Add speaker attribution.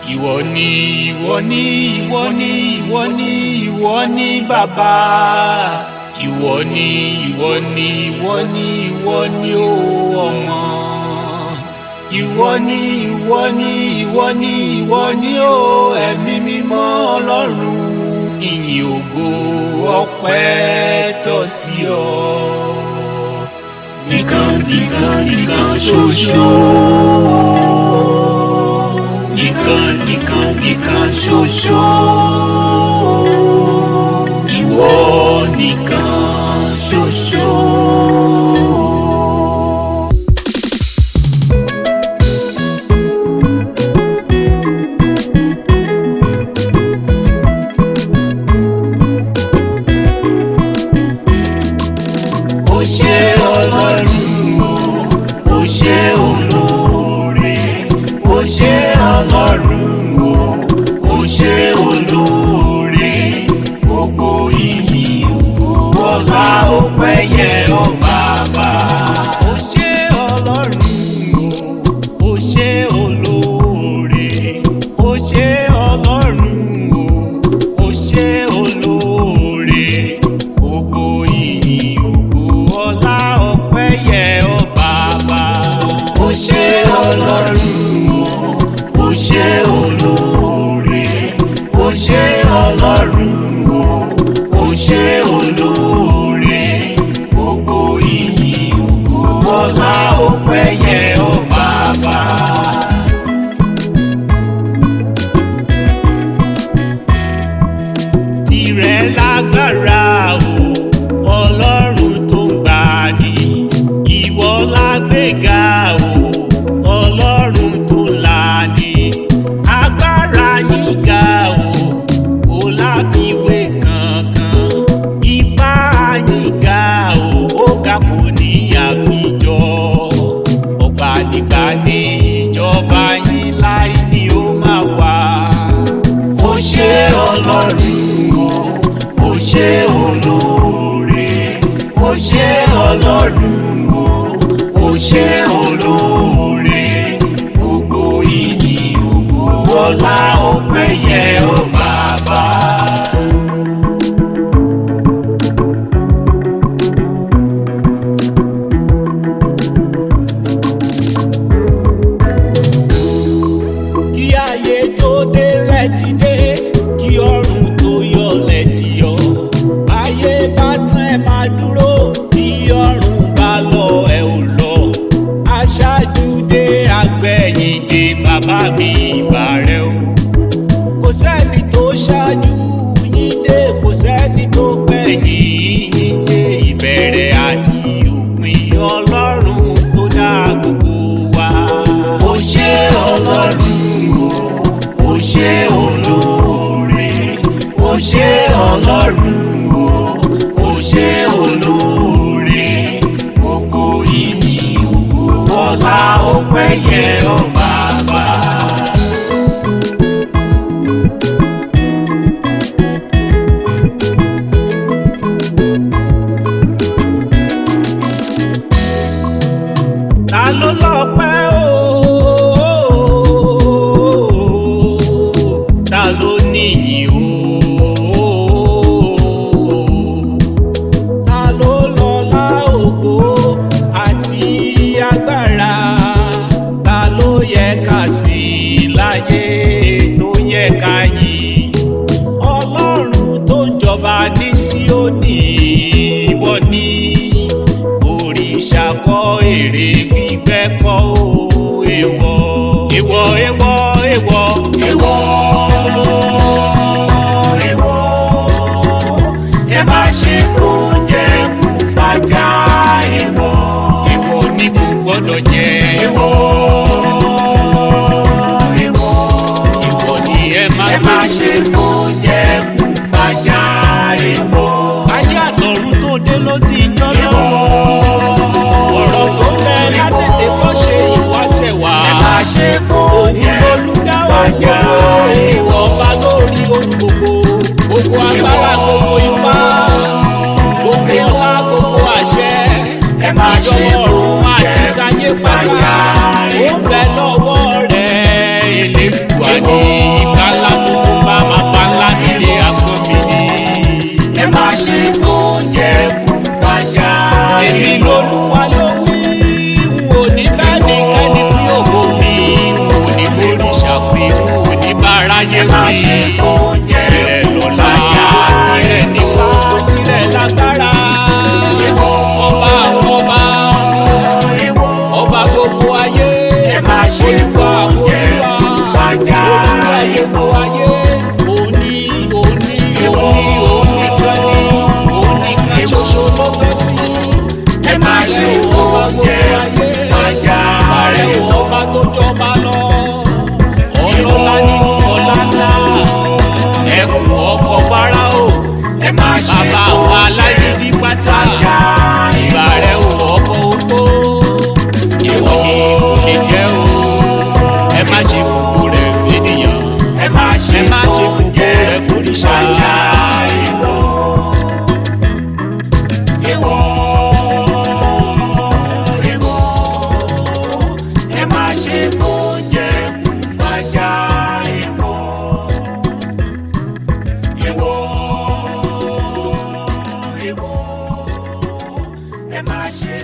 Speaker 1: Ìwọ ni bàbá. Ìwọ ni o ọmọ. Ìwọ ni o ẹ̀mí mímọ́ Ọlọ́run. Ìyìn ògo ọpẹ́ tọ́ sí ọ. Nìkan ṣoṣo. Nìkan ṣoṣo. Ìwọ nìkan ṣoṣo. Ó ṣé Ọlọ́run o, ó ṣé olóore. Ó ṣé Ọlọ́run o, ó ṣé olóore. Gbogbo ìyìn ògo ọlá ọpẹ́ yẹ ọ́ Bàbá. Ó ṣé Ọlọ́run o, ó ṣé olóore. Ó ṣé Ọlọ́run o, ó ṣé olóore. Gbogbo ìyìn ògo ọlá ọpẹ́ yẹ ọ́ Bàbá. Ó ṣé Ọlọ́run o, ó ṣé olóore. Ó ṣé Ọlọ́run o, ó ṣé olóore. Gbogbo ìyìn ògo ọlá ọpẹ́ yẹ ọ́ Bàbá. Tìrẹ lágbára o, Ọlọ́run tó ń gbani. Ìwọ lágbéga o, Ọlọ́run tó lani. Agbára yín ga o, kò láfiwé kankan. Ipá yín ga o, ó ga kò ní àfijọ́. Ọ̀gbànigbàni ìjọba yín láì ní ó máa wà. Ó ṣé Ọlọ́run o, ó ṣé olóore. Ó ṣé Ọlọ́run o, ó ṣé olóore. Gbogbo ìyìn ògo ọlá ọpẹ́ yẹ ọ́ Bàbá. Kí ayé tó dé lẹ́tí dé, kí ọ̀run tó yọ lẹ́tí yọ. Ayé bá tán ẹ máa dúró, bí ọ̀run bá lọ ẹ ò lọ. Aṣáájú dé agbẹ̀yìn dé, bàbá mi ìbà rẹ o. Kò sẹ́ni tó ṣáájú yín dé, kò sẹ́ni tó gbẹ̀yìn yín dé. Ìbẹ̀rẹ̀ àti òpin Ọlọ́run tó dá gbogbo wa. Ó ṣé Ọlọ́run o, ó ṣé olóore. Ó ṣé Ọlọ́run o, ó ṣé olóore. Gbogbo ìyìn ògo ọlá ọpẹ́ yẹ ọ́ Bàbá. Ta ló lọ́pẹ́ o? Ta ló níyìn o? Ta ló lọ́lá ògo àti agbára? Ta ló yẹ ká sí láyé tó yẹ ká yìn? Ọlọ́run tó ń jọba ní Síónì, ìwọ ni. Òrìṣà kọ́ èrè gbígbẹ́ kọ́ o, èèwọ̀. Ẹ má ṣe kó jẹ kú fàjà, èèwọ̀. Èèwọ̀ ni kò gbọ́dọ̀ jẹ. Èèwọ̀ ni ẹ má ṣe kó jẹ kú fàjà, èèwọ̀. Ayé àtọ̀run tó dé ló ti jọ́ lọ́wọ́. Ọ̀rọ̀ tó bẹ látètè kọ́ ṣe ìwáṣẹ̀ wá. Ẹ má ṣe kó jẹ fàjà, èèwọ̀. Ọba lórí ohun gbogbo, gbogbo agbára, gbogbo ipá, gbogbo ọlá, gbogbo àṣẹ. Ẹ má ṣe kó jẹ fàjà, èèwọ̀. Ó bẹ lọ́wọ́ rẹ̀, Elédùà ni. ni ìka ńlá tuntun bá máa pa ńlá nílé àgbọn mi ni.
Speaker 2: ẹ má ṣe oúnjẹ kún fàjà.
Speaker 1: èmi lolúwa ló wí n ò ní bẹ́ẹ̀ ní kẹ́ni kú ògo mi n ò ní bòrìṣà pé n ò ní báráyé wí. tirẹ̀ lọ́lá tirẹ̀ nípa tirẹ̀ lágbára. ọba àwọn ọba ọba gbogbo ayé.
Speaker 2: ẹ má ṣe oúnjẹ kún fàjà.
Speaker 1: gbogbo ayé òní òní òní òní kan ní òní kan ṣoṣo ló tọ́ sí.
Speaker 2: ẹ má ṣe oúnjẹ kún fàjà.
Speaker 1: ààrẹ ọba tó jọba lọ ọlọ́lá nínú ọlá ńlá ẹkùn ọkọ̀ Fáráò
Speaker 2: ẹ má ṣe
Speaker 1: bàbá àwọn alágídí pátá ìgbà rẹ̀ ọkọ̀ opó ìwọ ni kò lè jẹ́ o. ẹ má ṣe fògo rẹ̀ fẹ́nìyàn
Speaker 2: ẹ má ṣe
Speaker 1: fògo rẹ̀ fòrìṣà.
Speaker 2: ẹ má ṣe oúnjẹ kún fàjà. ẹ má ṣe.